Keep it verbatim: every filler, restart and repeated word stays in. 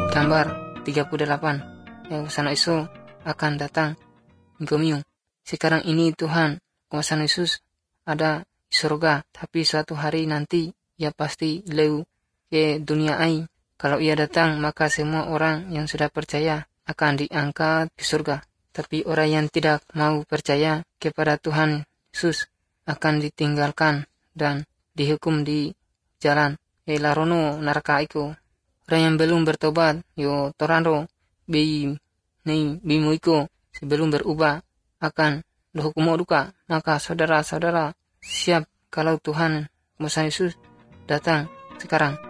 Gambar tiga puluh delapan. Yang sana isu akan datang Gomiung. Sekarang ini Tuhan kuasa Yesus ada di surga, tapi suatu hari nanti ia pasti leu ke dunia ai. Kalau ia datang, maka semua orang yang sudah percaya akan diangkat ke surga. Tapi orang yang tidak mau percaya kepada Tuhan Yesus akan ditinggalkan dan dihukum di jalan. E larono neraka iku. Orang yang belum bertobat, yo torando bi nei bimu iku sebelum berubah akan dihukum duka. Maka saudara-saudara siap kalau Tuhan Musa Yesus datang sekarang.